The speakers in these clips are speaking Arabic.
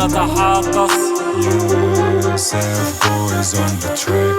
نتحدث. Sad boys on the track.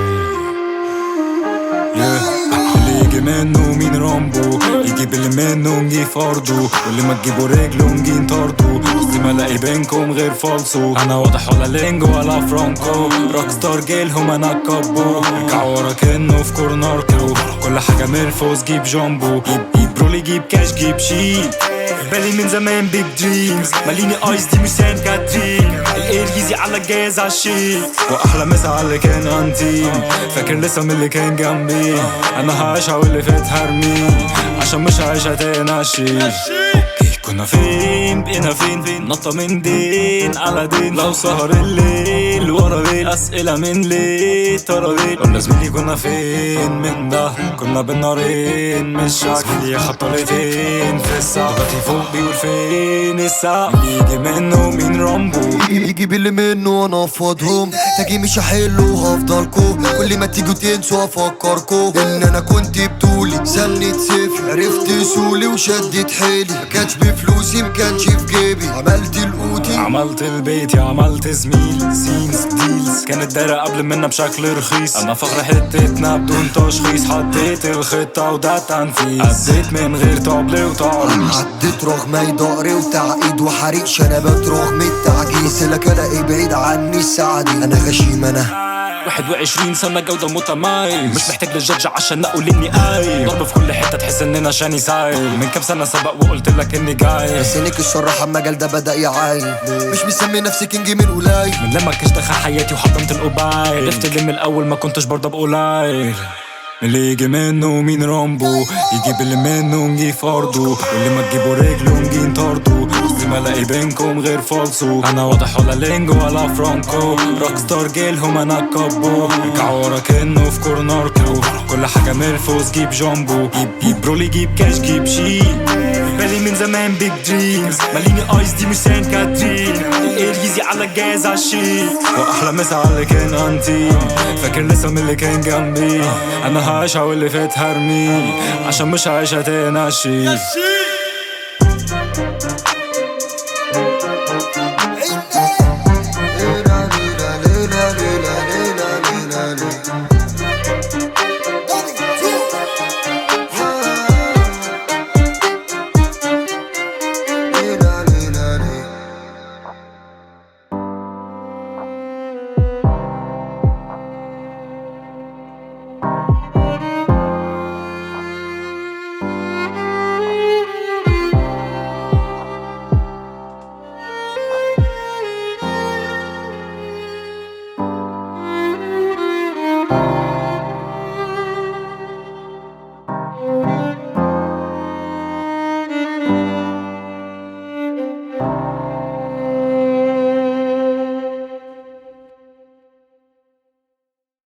اللي يجي منه مين رامبو، يجيب اللي منه نجي فاردو، واللي ما تجيبوا رجله نجي نطردو. قصدي ما الاقي بينكم غير فالصو، انا واضح ولا لينجو ولا فرانكو. روك ستار جيلهم انا كابو، رجعوا ورا كأنه في كورناركو. كل حاجة ملفوز جيب جامبو، جيب برولي جيب كاش جيب شيك. بالي من زمان بيج دريمز، ماليني ايس دي مش سان كاترين. الاير يزي على الجاز عالشيك، واحلى مسا على اللي كان انتيم. فاكر لسه من اللي كان جنبي، انا هعيشها واللي فات هرمي، عشان مش هعيشها تاني عالشيك. كنا فين بقينا فين، نطة من دين على دين. لو سهر الليل ورا ليل، اسئلة من ليه ترى ليه. قلنا زميلي كنا فين من ده، كنا بالنارين مش شاك. زميلي خطة لفين في الساعة، دلوقتي فوق بيقول فين الساعة. يجي منه مين رامبو، يجيب اللي منه انا افضهم. تاجي مش هحله هفضلكو، كل ما تيجوا تنسوا افكركو ان انا كنت بطولي. سنة صفر عرفت سولي وشدت حيلي، مكانش بفلوسي مكانش في جيبي. عملت القوتي عملت البيت يا عملت زميل. سينز ديلز كانت دايرة قبل منا بشكل رخيص، انا فخر حتتنا بدون تشخيص. حطيت الخطة وده تنفيذ، عديت من غير طبل وطعن. عديت رغم ضهري وتعقيد وحريق شنبات رغم التعجيز. لك الاقي بعيد عني السعدي، انا غشيم انا 21 سنة جودة متميز، مش محتاج للجدج عشان اقول اني قايل. ضرب في كل حتة تحس اننا شاني سايل. من كام سنة سبق وقلت لك اني جاي، بس ليك الصراحة المجال ده بدأ يعاين. مش مسمي نفسي كينج من قليل، من لما كنت دخل حياتي وحطمت القبايل. عرفت اللي من الاول ما كنتش برضه بقليل. اللي يجي منه مين رامبو، يجيب اللي منه نجي فاردو، واللي ما تجيبوا رجله نجي نطردو. قصدي ما الاقي بينكم غير فالصو، انا واضح ولا لينجو ولا فرانكو. روك ستار جيلهم انا كابو، رجعوا ورا كأنه في كورناركو. كل حاجة ملفوز جيب جامبو، جيب برولي جيب كاش جيب شيك. بالي من زمان بيج دريمز، ماليني ايس دي مش سان كاترين. الاير يزي على الجاز عالشيك، واحلى مسا على اللي كان انتيم. فاكر لسه من اللي كان جنبي، انا هعيشها واللي فات هرمي، عشان مش هعيشها تاني عالشيك.